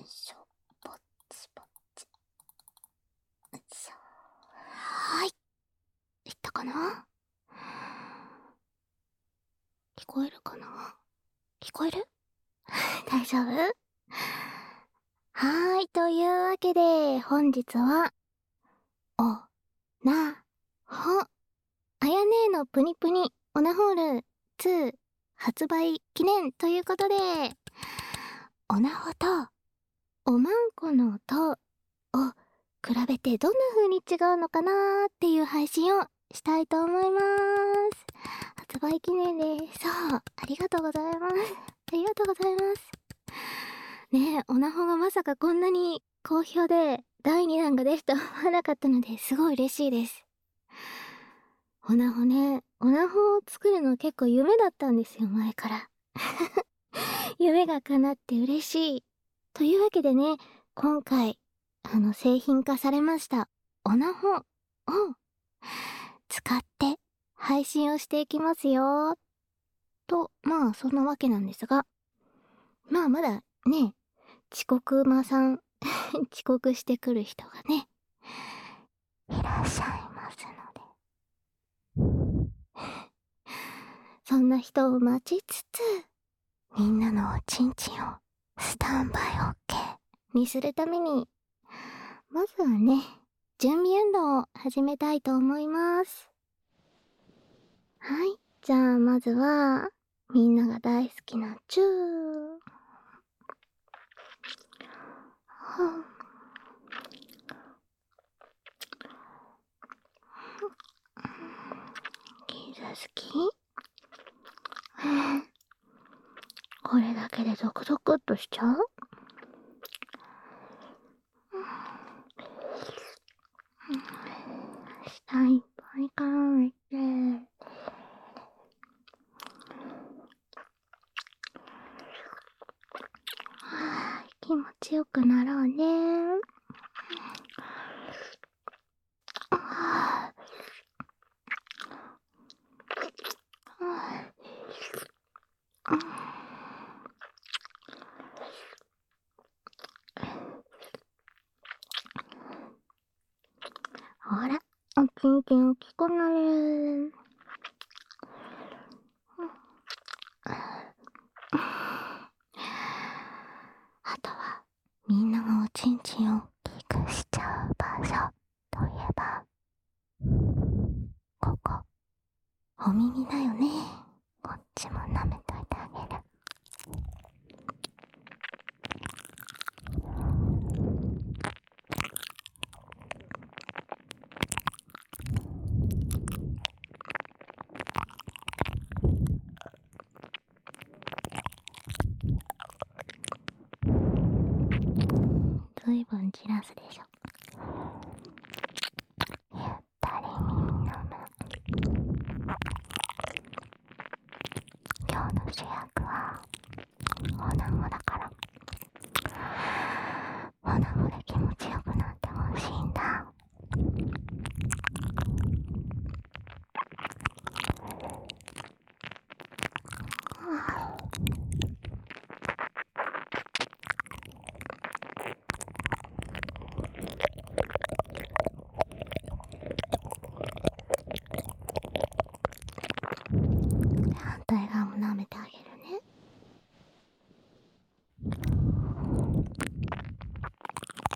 しょ、ぼっちぼっち。よいしょ。はい。いったかな？聞こえるかな？聞こえる？大丈夫？はーい、というわけで、本日は、お、な、ほ、あやねーのプニプニオナホール2発売記念ということで、オナホとおまんこの音を比べてどんな風に違うのかなーっていう配信をしたいと思います。発売記念です。そう、ありがとうございます。ありがとうございます。ねえ、オナホがまさかこんなに好評で第2弾が出ると思わなかったのですごい嬉しいです。オナホね、オナホを作るの結構夢だったんですよ、前から。夢が叶って嬉しい。というわけでね、今回、製品化されましたオナホを使って配信をしていきますよ。と、まあそんなわけなんですが、まあまだね、遅刻魔さん遅刻してくる人がね、いらっしゃいますので。そんな人を待ちつつ、みんなのおちんちんをスタンバイ OK にするために、まずはね、準備運動を始めたいと思います。はい、じゃあまずは、みんなが大好きなチュー。は傷好き？これだけでゾクゾクっとしちゃう？下いっぱいからめて、気持ちよくなろうね。ほら、おちんちん大きくなる。あとは、みんながおちんちんを大きくしちゃう場所といえば、ここ、お耳だよね。こっちも舐めといてあげる。ずいぶん散らすでしょ。ゆったり耳のむ。今日の主役はオナホだから、オナホで気持ちよくなってほしいんだ。反対側も舐めてあげるね。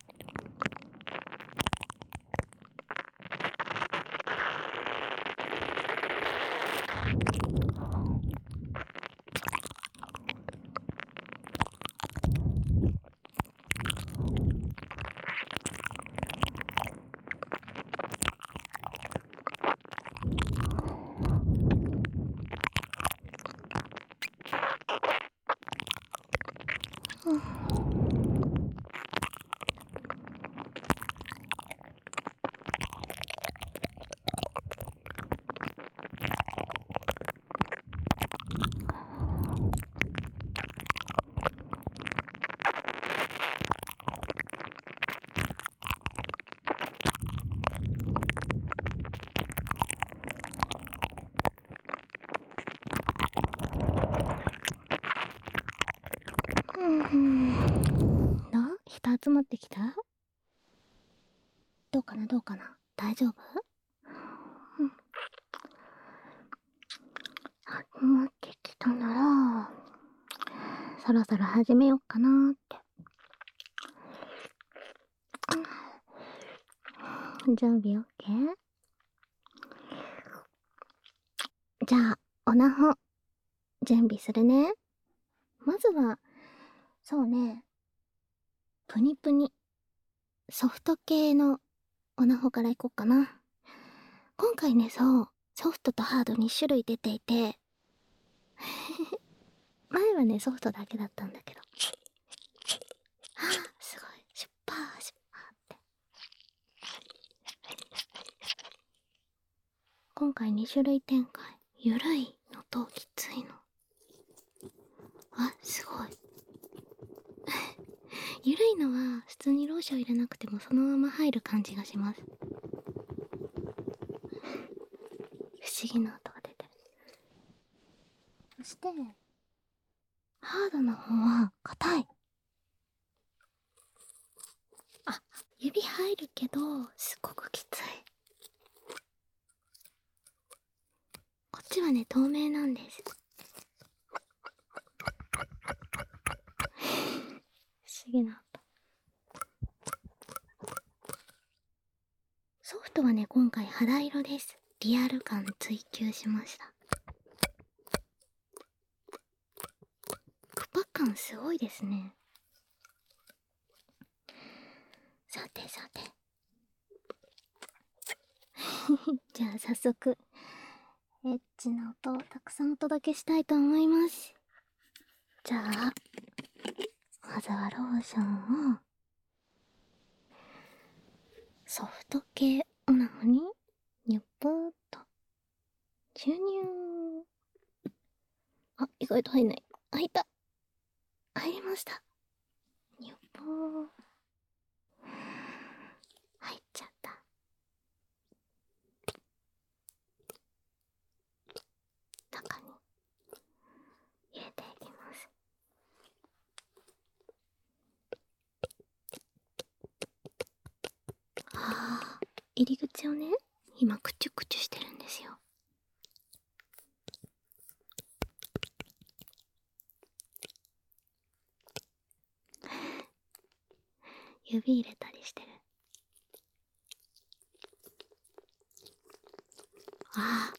フト集まってきた？どうかな大丈夫？うん。集まってきたなら、そろそろ始めようかなーって。準備 OK？ じゃあ、オナホ、準備するね。まずは、そうね、プニプニ、ソフト系のオナホからいこうかな。今回ね、そう、ソフトとハード2種類出ていて、前はね、ソフトだけだったんだけど。はあ、すごい。シュッパー、シュッパーって。今回2種類展開。ゆるいのときついの。あ、すごい。ゆるいのは普通にローション入れなくてもそのまま入る感じがします。不思議な音が出てる。そして、ハードの方は硬い。あ、指入るけど、すっごくきつい。こっちはね、透明なんです。不思議な音。ソフトはね、今回肌色です。リアル感追求しました。クパ感すごいですね。さてさて。じゃあ早速、エッチな音をたくさんお届けしたいと思います。じゃあ、まずはローションを、ソフト系オナホに、ニュッポーっと、注入。あ、意外と入んない。入った。入りました。ニュッポー。入っちゃった。中に入れていきます。あー、入り口をね、今クチュクチュしてるんですよ。指入れたりしてる。ああ、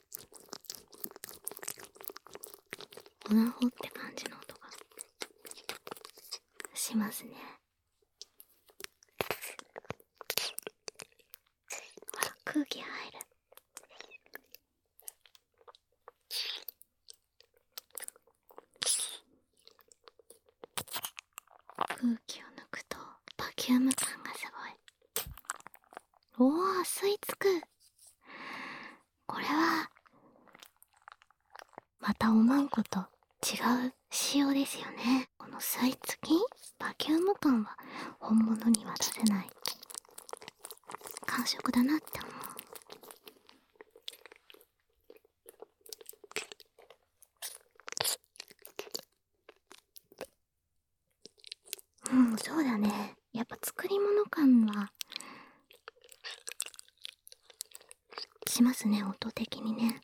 オナホって感じの音がしますね。ほら、空気入る。空気を抜くとバキューム感がすごい。おー、吸い付く。これはまたおまんこと違う仕様ですよね。この吸い付きバキューム感は本物には出せない感触だなって思う。うん、そうだね。やっぱ作り物感はしますね、音的にね。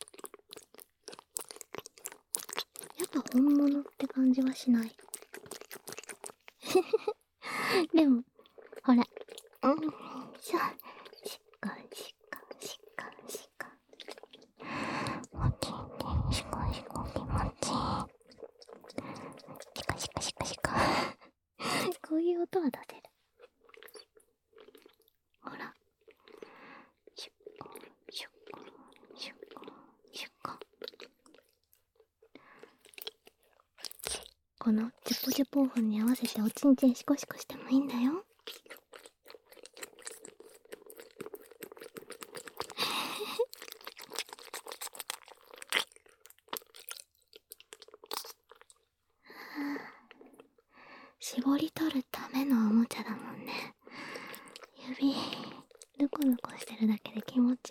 やっぱ本物って感じはしない。でも、ほら、うん、しっかんしっかんしっかんしっかん。もちんしこしこ気持ちいい。しかしかしかしか。こういう音は出せる。ほら。しっかんしっかんしっかんしっかん。このジュポジュポ音に合わせておちんちんシコシコしてもいいんだよ。絞り取るためのおもちゃだもんね。指ぬこぬこしてるだけで気持ち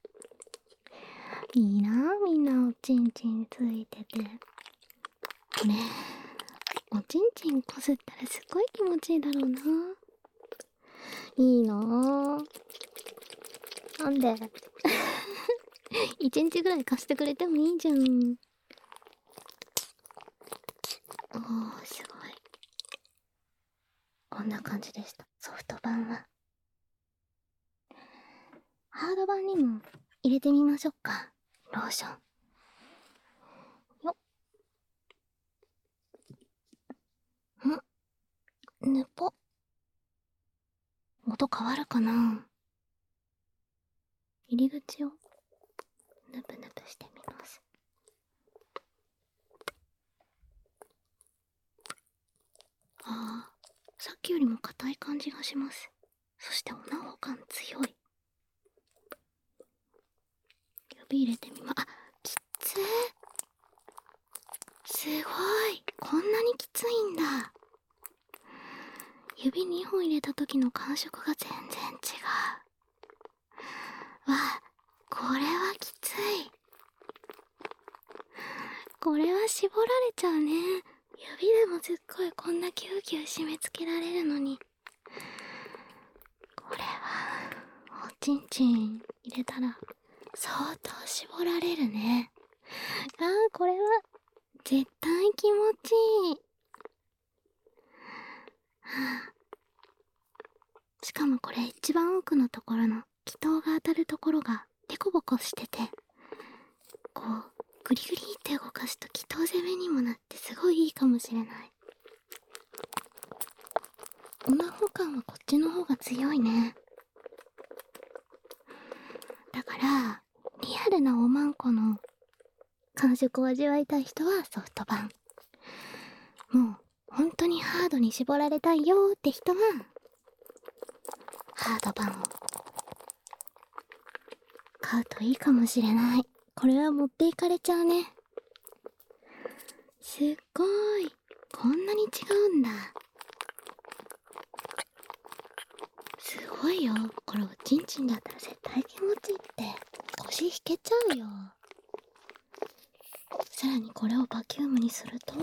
いい。いいなぁ、みんなおちんちんついてて。これおちんちんこすったらすっごい気持ちいいだろうな。 いいなぁ。なんで一日ぐらい貸してくれてもいいじゃん。おー、すごい。こんな感じでした、ソフト版は。ハード版にも入れてみましょうか、ローション。よっ。ぬぽ。音変わるかな。入り口をぬぷぬぷしてみます。あー、さっきよりも硬い感じがします。そしてオナホ感強い。指入れてみあ、きつー。すごい、こんなにきついんだ。指2本入れた時の感触が全然違う。わあ、これはきつい。これは絞られちゃうね。指でもすっごいこんなギュウギュウ締め付けられるのに。これはおちんちん入れたら相当絞られるね。あー、これは絶対気持ちいい。はあ、しかもこれ一番奥のところの気筒が当たるところがデコボコしてて、こうグリグリって動かすと気筒攻めにもなってすごいいいかもしれない。オナホ感はこっちの方が強いね。だからリアルなおまんこの感触を味わいたい人はソフト版、もう本当にハードに絞られたいよーって人はハード版を買うといいかもしれない。これは持っていかれちゃうね。すっごい、こんなに違うんだ。すごいよ。これおちんちんだったら絶対気持ちいいって。腰引けちゃうよ。さらにこれをバキュームにすると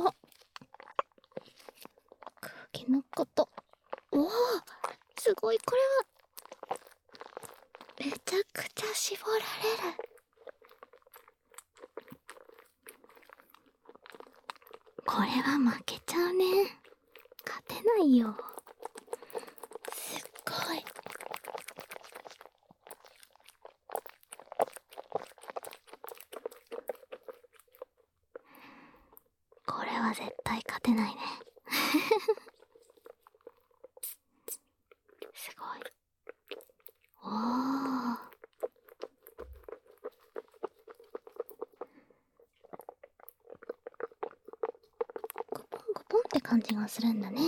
空気抜くこと。おお、すごい。これはめちゃくちゃ絞られる。これは負けちゃうね。勝てないよ。すっごい。これは絶対勝てないね。すごい。おー、ゴポンゴポンって感じがするんだね。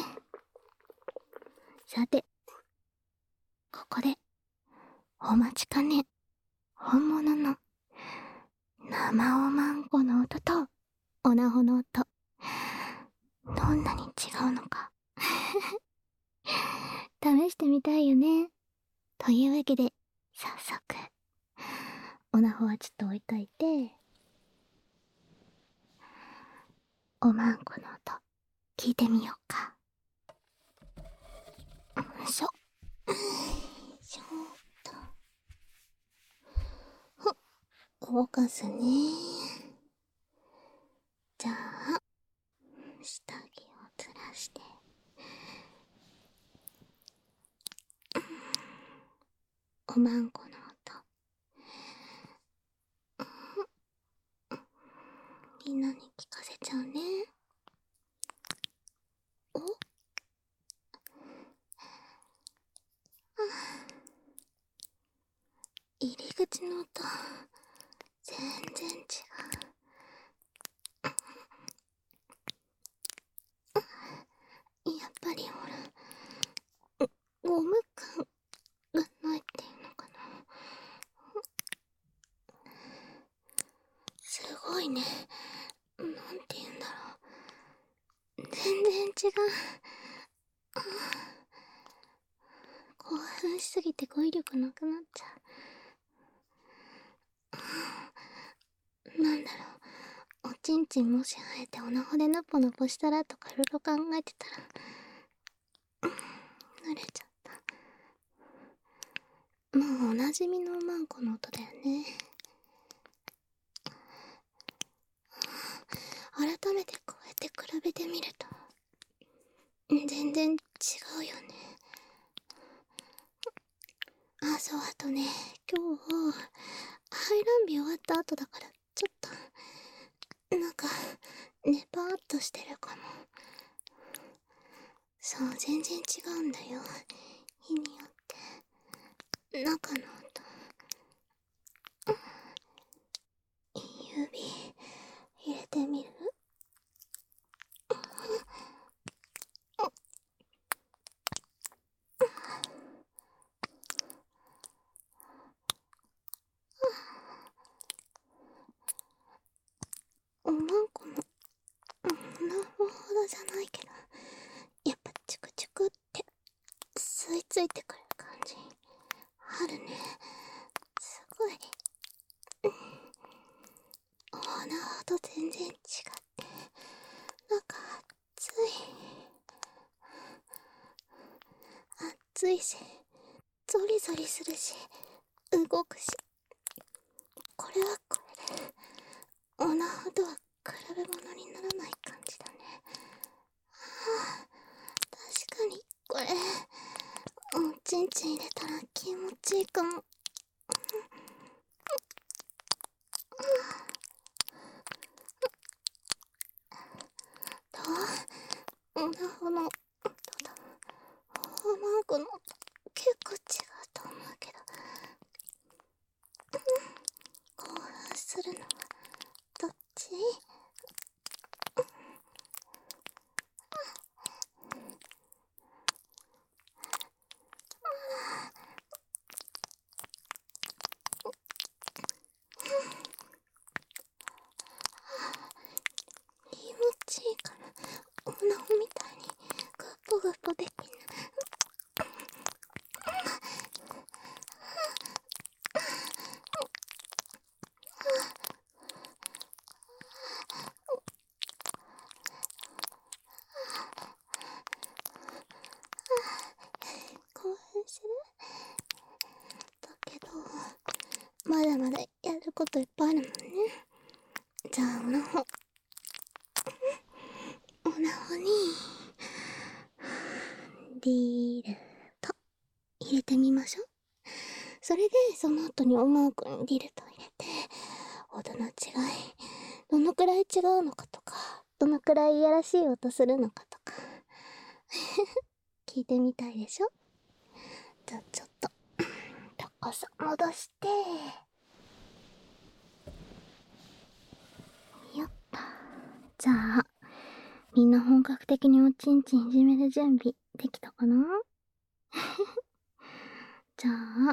さて、ここでお待ちかね、本物の生おまんこの音とオナホの音、どんなに違うのか試してみたいよね。というわけで早速オナホはちょっと置いといて、おまんこの音聞いてみようか。よいしょ、よいしょっと。ほっ、動かすね。じゃあ下着をずらして、おまんこの音、みんなに聞かせちゃうね。お、入り口の音全然違う。やっぱりほら、ゴム感がないっていうのかな。すごいね。なんて言うんだろう、全然違う。興奮しすぎて語彙力なくなっちゃう。なんだろう、おちんちんもし生えてオナホでヌポヌポしたらとかいろいろ考えてたら、濡れちゃった。 もうおなじみのマンコの音だよね。改めてこうやって比べてみると全然違うよね。そう、あとね、今日排卵日終わった後だからちょっとなんかネパーっとしてるかも。そう、全然違うんだよ、日によって中の音。指入れてみる？おまんこのなほどじゃないけど、やっぱチクチクって吸い付いてくる感じあるね。すごい。お花ほど全然違って、なんか熱いし、ゾリゾリするし、動くし、これはこれでオナホとは比べ物にならない感じだね。確かにこれおちんちん入れたら気持ちいいかも。どう？オナホの音とおまんこの音結構違うと思うけど、興奮するのはどっち？気持ちいいからオナホみたいにグッポグッポできる。興奮する？だけどまだまだやることいっぱいあるもんね。じゃあオナホにリルと入れてみましょう。それでその後におまんこにリルと入れて、音の違いどのくらい違うのかとか、どのくらいいやらしい音するのかとか聞いてみたいでしょ。じゃあちょっと高さ戻して、よっと。じゃあみんな本格的におちんちんいじめる準備できたかな？じゃあ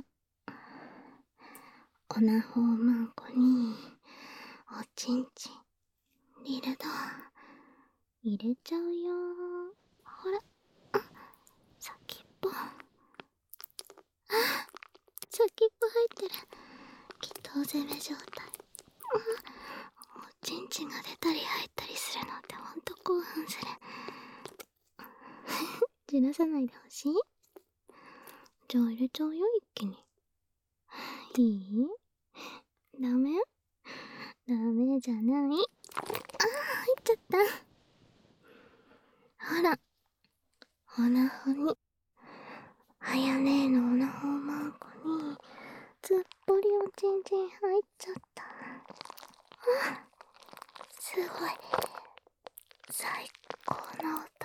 オナホマンコにおちんちんリルド入れちゃうよ。ほら、先っぽ先っぽ入ってる。きっとお攻め状態。おちんちんが出たり入ったりするのってほんと興奮する。じらさないでほしい？じゃあ入れちゃうよ、一気に。いい？ダメ？ダメじゃない。入っちゃった。ほら、オナホにあやねえのオナホマンコにずっぽりおちんちん入っちゃった。すごい最高の音。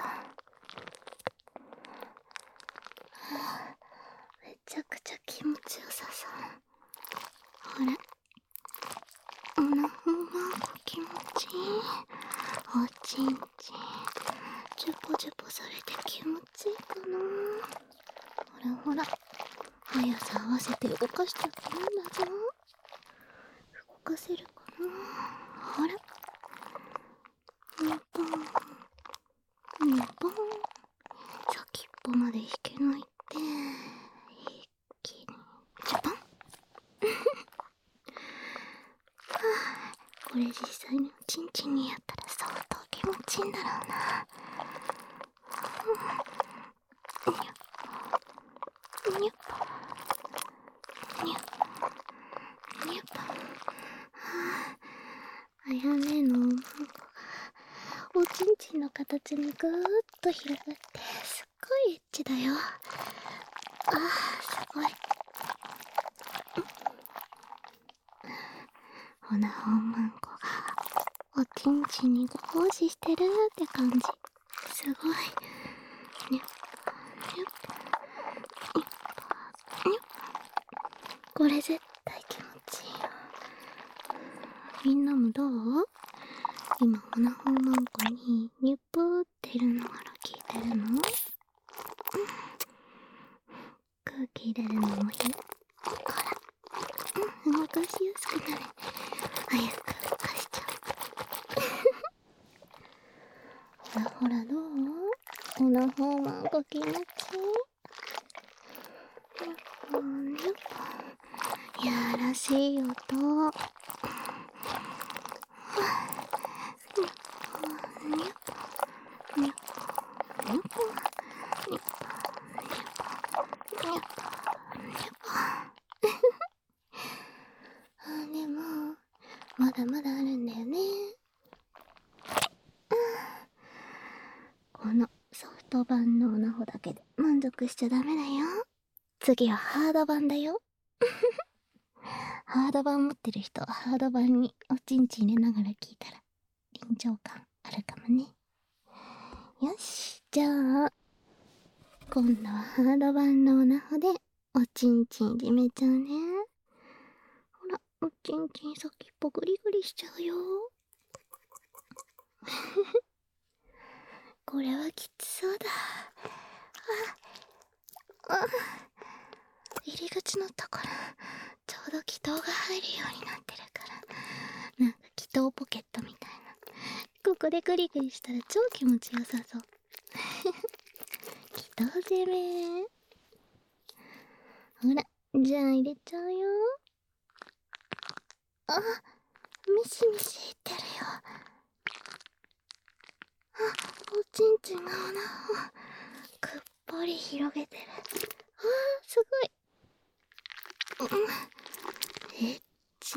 めちゃくちゃ気持ちよさそう。ほら、オナホマンコ気持ちいい。おちんちんジュポジュポされて気持ちいいかな。ほらほら、速さ合わせて動かしちゃってるんだぞ。動かせるかな。ほら、ニポンニポン、先っぽまで引けないって一気にジャパン。これ実際におちんちんにやったら相当気持ちいいんだろうな。にゃっにゃっ。 やねのマンコがおちんちんの形にぐーっと広がってすっごいエッチだよ。あー、すごい。オナホマンコがおちんちんにご奉仕してるって感じ。すごい。にゃにゃにゃ。これ絶対気持ちいいよ。みんなもどう？今オナホマンコにニュップーっているのから聞いてるの？空気入れるのもいい。ほら、動かしやすくなる。早く動かしちゃう。ほらほら、どう？オナホマンコ気持ちいい？やらしい音。でもまだまだあるんだよね。このソフト版のオナホだけで満足しちゃダメだよ。次はハード版だよ。ハード版持ってる人はハード版におちんちん入れながら聞いたら臨場感あるかもね。よし、じゃあ今度はハード版のオナホでおちんちんいじめちゃうね。ほら、おちんちん先っぽグリグリしちゃうよ。これはきつそうだ。入り口のところちょうど気筒が入るようになってるから、なんか気筒ポケットみたいな。ここでグリグリしたら超気持ちよさそう。気筒攻め。ほら、じゃあ入れちゃうよ。あ、ミシミシいってるよ。あ、おちんちんが穴をくっぽり広げてる。あー、すごい。エッチ。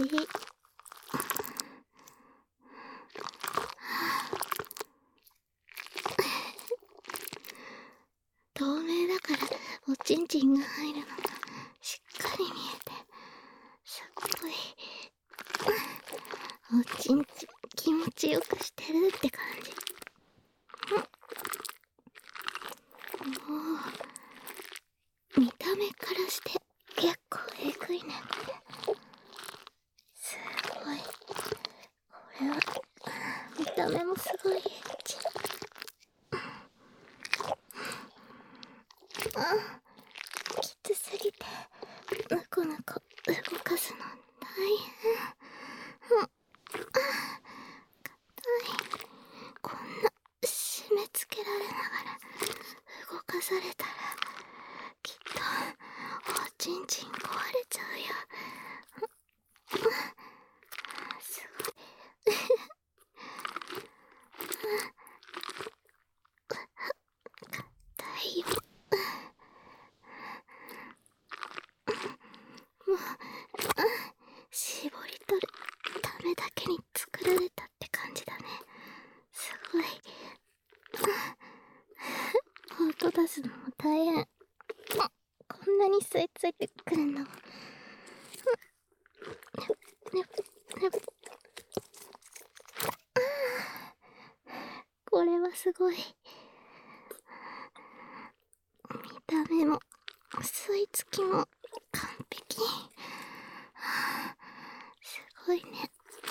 透明だからおちんちんが入るのがしっかり見えてすっごいおちんちん気持ちよくしてるって感じ。もう見た目からして結構えぐいね。これすごい。これは見た目もすごいエッチ。きつすぎてぬこぬこ動かすの大変。こんな締め付けられながら動かされたらきっとおちんちん壊れちゃうよ。すごい。硬いよ。もう絞り取るためだけに作られたって感じだね。すごい。音出すのも大変。こんなに吸い付いてくるんだもん。これはすごい。見た目も吸い付きも完璧。すごいね。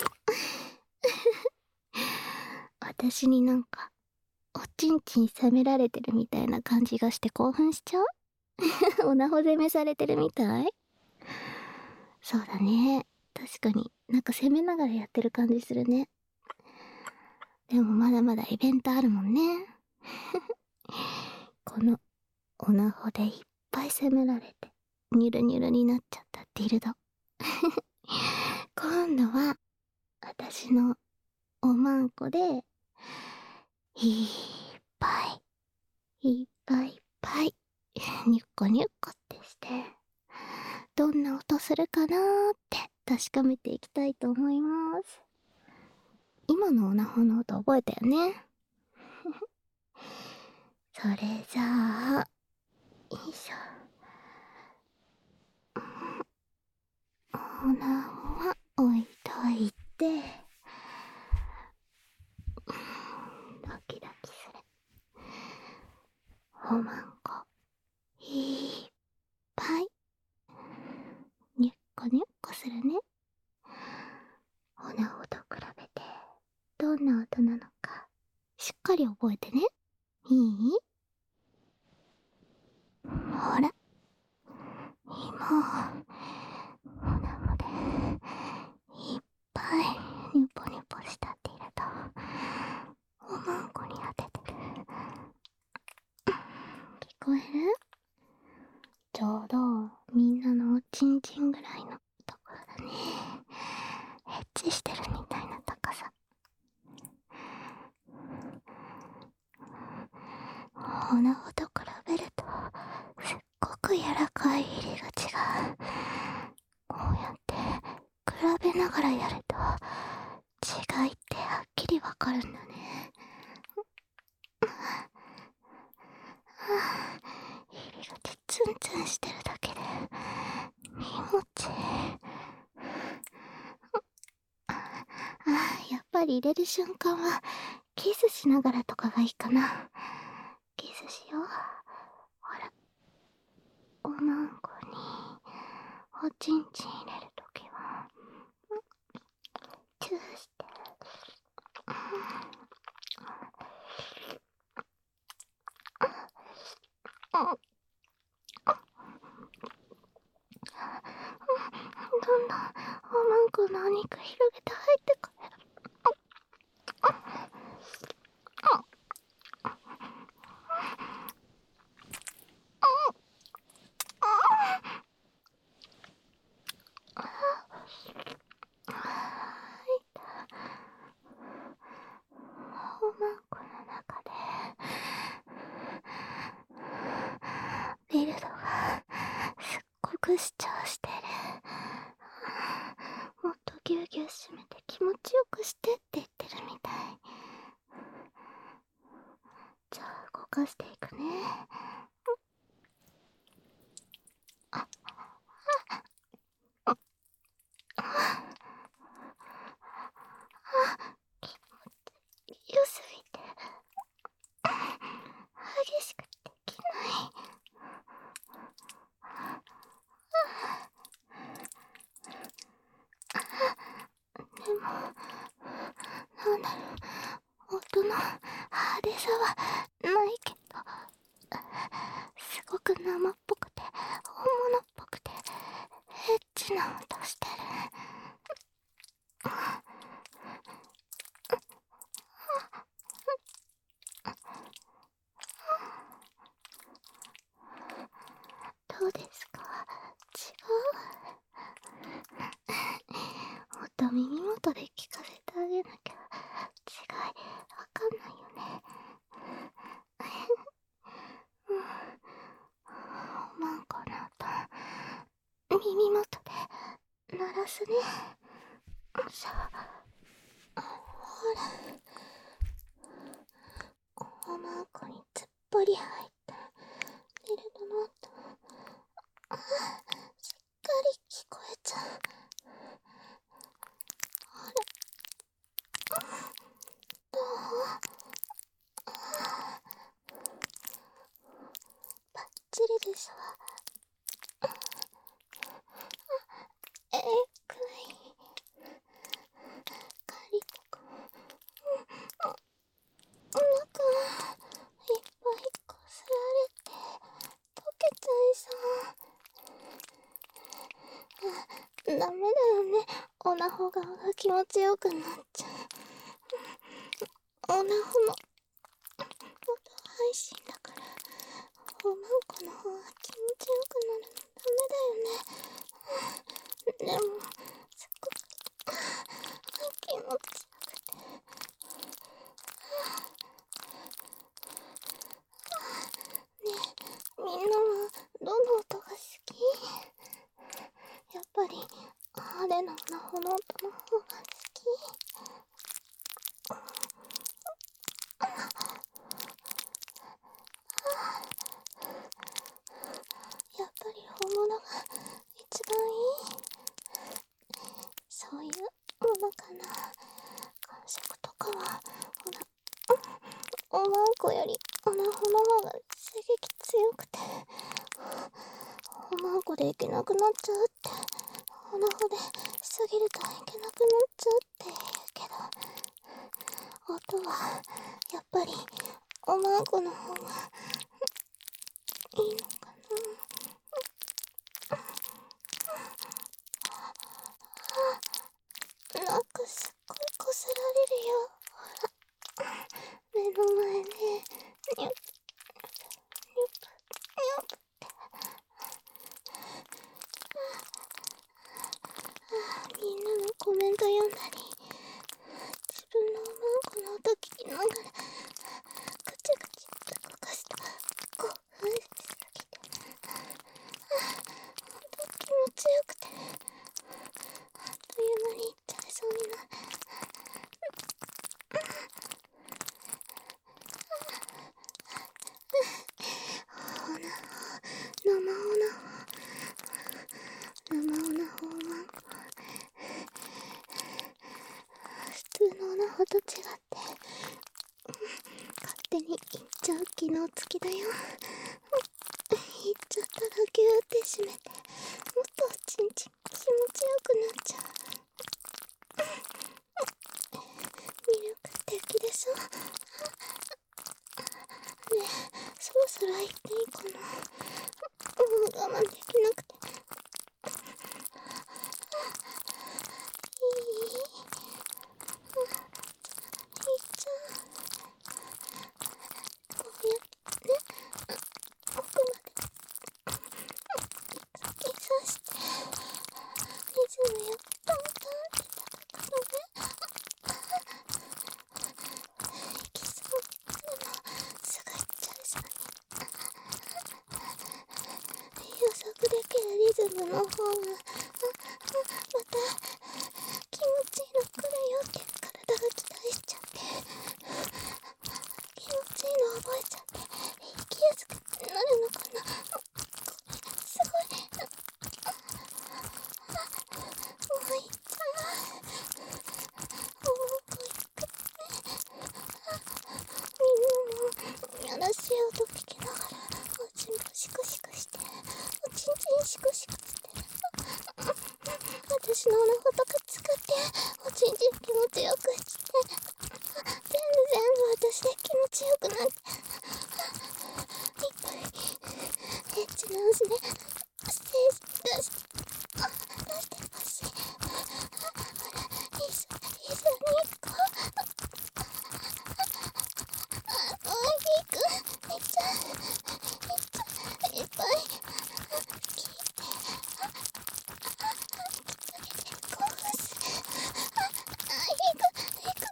私になんかおちんちん責められてるみたいな感じがして興奮しちゃう。おなほ攻めされてるみたい。そうだね、確かになんか攻めながらやってる感じするね。でもまだまだイベントあるもんね。このオナホでいっぱい攻められてニュルニュルになっちゃったディルド。今度は私のおまんこでいっぱいいっぱいいっぱいニュッコニュッコってしてどんな音するかなーって確かめていきたいと思います。 今のオナホの音覚えたよね。それじゃあ、よいしょ。オナホは置いといて、ドキドキする。おまんこいっぱいにゅっこにゅっこするね。オナホと比べてどんな音なのかしっかり覚えてね。いい？ほら、今オナホでいっぱいニュポニュポしたっているとおまんこに当ててる。聞こえる？ちょうどみんなのおちんちんぐらいのところだね。エッチしてるみたいな高さ。オナホと比べるとすっごく柔らかい入り口が、こうやって比べながらやると違いってはっきりわかるんだね。入り口ツンツンしてるだけで気持ちいい。やっぱり入れる瞬間はキスしながらとかがいいかな。キスしよう。ほら、おまんこにおちんちん入れるときはチューして、どんどんおまんこのお肉広げて入ってくれる。おまんこの中でビルドがすっごく主張してる。もっとギュウギュウ締めて気持ちよくしてって言ってるみたい。じゃあ動かしていくね。良すぎて激しくできない。でもなんだろう、音の派手さはないけどすごく生っぽくて本物っぽくてエッチな音してる。どうですか？違う？音耳元で聞かせてあげなきゃ違いわかんないよね。おまんこの音耳元で鳴らすね。さあ、ほら、おまんこにつっぽり入ったリルドの音、しっかり聞こえちゃう。ほら、どう？バッチリでしょ。くらいカリとかお腹いっぱいこすられて溶けちゃいそう。ダメだよね、オナホ側が気持ちよくなっちゃう。オナホの音配信だからおまんこの方が気持ちよくなるのダメだよね。でもすっごく気持ちよくて、ねえ、みんなはどの音が好き？やっぱり派手なオナホの音の方が好き？ おまんこでいけなくなっちゃうって、おなほでしすぎるといけなくなっちゃうって言うけど、音はやっぱりおまんこの方がいいのかな。なんかすっごいこすられるよ。ほら、目の前でニュッニュッニュッってみんなのコメント読んだり、自分のおまんこの音聞きながらぐちゃぐちゃ動かした興奮しすぎて、ほんと気持ちよくて、あっという間にいっちゃいそうになる。おなほ、生おなほ、生おなほおまんこ、普通のおなほと違って勝手にいっちゃう機能付きだよ。いっちゃったらギューって締めて、もっとちんちん気持ちよくなっちゃう。魅力的でしょ。ねえ、そろそろ言っていいかな。もう我慢できなくて。いい？いっちゃう。こうやってね、奥まで突き刺して、リズムよくトントンって叩くのね。いきそう。でも、すぐ行っちゃいそうに。予測できるリズムの方が、また気持ちいいの来るよって体が期待しちゃって、気持ちいいの覚えちゃって、生きやすくなるのかな。すごい。もういっちゃう。もうこいくみんなもやらしい音聞きながらおちんぽシクシクして、おちんちんシクシクして、私のおなほとか使っておちんちん気持ちよくして、全部私で気持ちよくなって、いっぱいエッチな足でステージ出してほしい。ほら、一緒に行こう。もう行く。めっちゃいっぱい聞いて興奮する。行く。めっち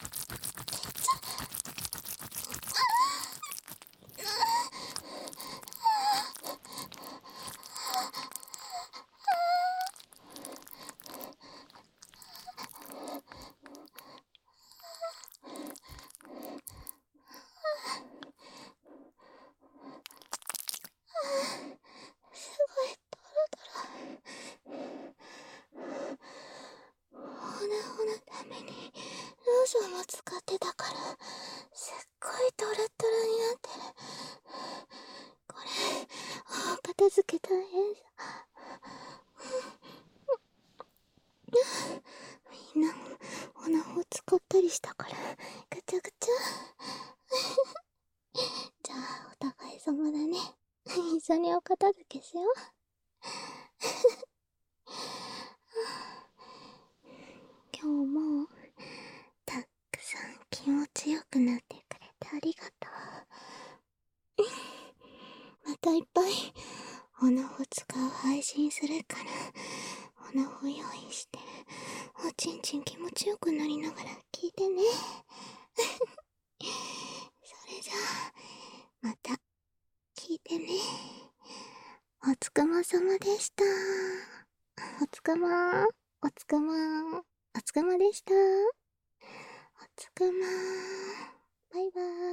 すごいトロトロ。おなほのためにローションも使ってたから、すっごいトロトロになってる。これ、片付け大変さ。みんなもおなほ使ったりしたから、ぐちゃぐちゃ。じゃあ、お互い様だね。一緒にお片付けしよう。今日もたくさん気持ちよくなってくれてありがとう。またいっぱいおなほ使う配信するから、おなほ用意して、おちんちん気持ちよくなりながら聞いてね。それじゃあ、また聞いてね。おつくまさまでした。おつくま、おつくま、おつくまでした。おつくま、バイバーイ。